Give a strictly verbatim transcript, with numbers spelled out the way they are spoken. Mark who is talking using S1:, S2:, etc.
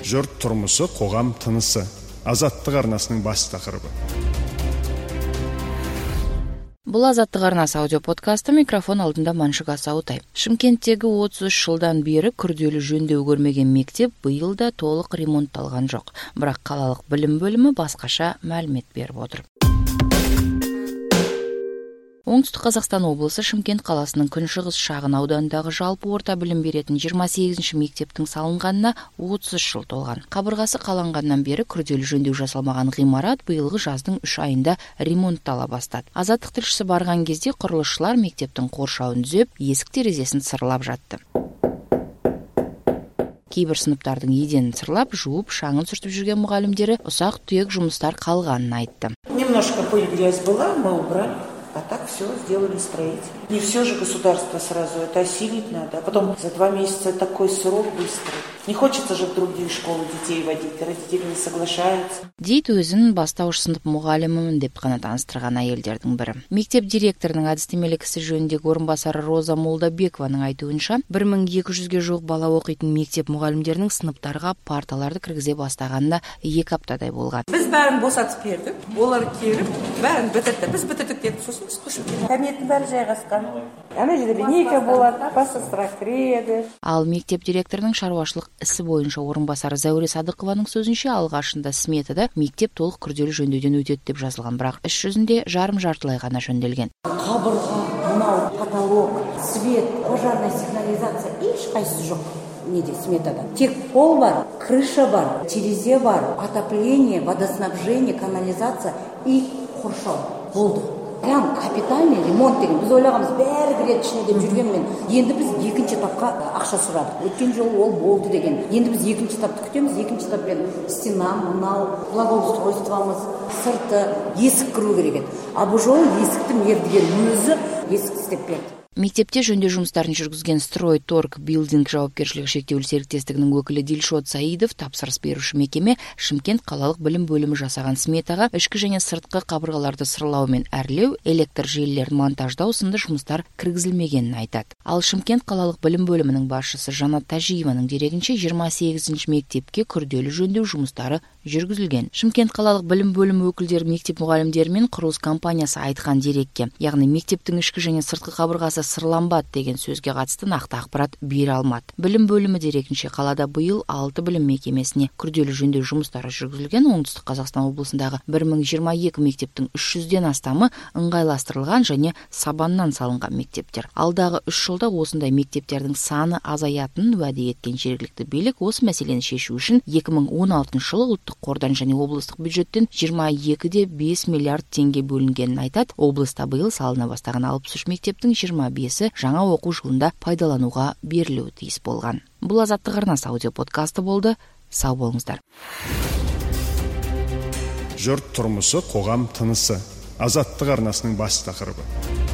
S1: Жұрт тұрмысы, қоғам тынысы. Азаттық арнасының бас тақырыбы.
S2: Бұл Азаттық арнасы аудио подкасты, микрофон алдында Маншук Асаутай. Шымкенттегі отыз үш жылдан бері күрделі жөндеу көрмеген мектеп биыл да толық ремонтталған жоқ. Бірақ қалалық білім бөлімі басқаша мәлімет беріп отыр. Оңтүстік Қазақстан облысы Шымкент қаласының Күншығыс шағын ауданындағы жалпы орта білім беретін жиырма сегізінші мектептің салынғанына отыз үш жыл толған. Қабырғасы қаланғаннан бері күрделі жөндеу жасалмаған ғимарат биылғы жаздың үш айында ремонттала бастады. Азаттық тілшісі барған кезде құрылысшылар мектептің қоршауын түзеп, есік терезесін сырлап жатты. Кейбір сыныптардың еденін сырлап, жуып, шаңын сүртіп жүрген мұғалімдері ұсақ түйек жұмыстар қалғанын айтты.
S3: Немножко пыль, грязь была, мы убрали. А так все сделали строитель. Не все же государство сразу, это осилить надо. А потом за два месяца такой срок быстрый. Не хочется же в другие школы детей водить, родители не соглашаются.
S2: Дейді өзін бастауыш сынып мұғалімімін деп қана таныстырған әйелдердің бірі. Мектеп директорының әдістемелік ісі жөніндегі орынбасары Роза Молдабекованың айтуынша, бір мың екі жүзге жуық бала оқитын мектеп мұғалімдерінің сыныптарға парталарды кіргізе бастағанына екі аптадай болған.
S3: Біз бәрін босатып бердік, олар келіп, бәрін бітірді, біз бітірдік дедік, сосын біз көшіп кетті. Кабинеттің бәрі жайғасқан. Ана жерде линейка болады, бассыздырақ кіреді.
S2: Ал мектеп директорының шаруашылық ісі бойынша орынбасары Зәуре Садықованың сөзінше, алғашында сметада мектеп толық күрделі жөндеуден өтеді деп жазылған, бірақ іс жүзінде жарым-жартылай ғана жөнделген.
S4: Қабырға, мынау потолок, свет, пожарная сигнализация ешқайсысы жоқ. Неде сметада. Тек пол бар, крыша бар, терезе бар, отопление, водоснабжение, канализация и қоршау. Болды. Прям капитальный ремонт деген. Біз ойлағанбыз, бәрі кіреді ішіне деп жүргенмен, енді біз екінші этапқа ақша сұрадық. Өткен жолы ол болды деген. Енді біз екінші этапты күтеміз, екінші этаппен стена, мынау, благоустройствомыз, сырты, есік кіру керек еді. А бұл жолы есікті мердігер өзі есік істеп берді.
S2: Мектепте жөндеу жұмыстарын жүргізген Стройторг Билдинг жауапкершілігі шектеулі серіктестігінің өкілі Дилшот Саидов тапсырыс беруші мекеме Шымкент қалалық білім бөлімі жасаған сметаға ішкі және сыртқы қабырғаларды сырлау мен әрлеу, электр желілерін монтаждау сынды жұмыстар кіргізілмегенін айтады. Ал Шымкент қалалық білім бөлімінің басшысы Жанат Тажиеваның дерегінше жиырма сегізінші мектепке күрделі жөндеу жұмыстары жүргізілген. Шымкент қалалық білім бөлімі өкілдері мектеп мұғалімдері мен құрылыс компаниясы айтқан дерекке, яғни мектептің ішкі және сыртқы қабырғасы сырланбады деген сөзге қатысты нақты ақпарат бере алмады. Білім бөлімі дерегінше қалада биыл алты білім мекемесіне күрделі жөндеу жұмыстары жүргізілген. Оңтүстік Қазақстан облысындағы бір мың жиырма екі мектептің үш жүзден астамы ыңғайластырылған және сабаннан салынған мектептер. Алдағы үш жылда осындай мектептердің саны азаятынын уәде еткен жергілікті билік осы мәселені шешу үшін екі мың он алтыншы жылы ұлттық қордан және облыстық бюджеттен жиырма екі де бес миллиард теңге бөлінгенін айтады. Облыста биыл салына бастаған алпыс үш мектептің жиырма бесі жаңа оқу жылында пайдалануға берілуі тиіс болған. Бұл Азаттық арнасы аудио подкасты болды. Сау болыңыздар.
S1: Жұрт тұрмысы, қоғам тынысы. Азаттық арнасының бас тақырыбы.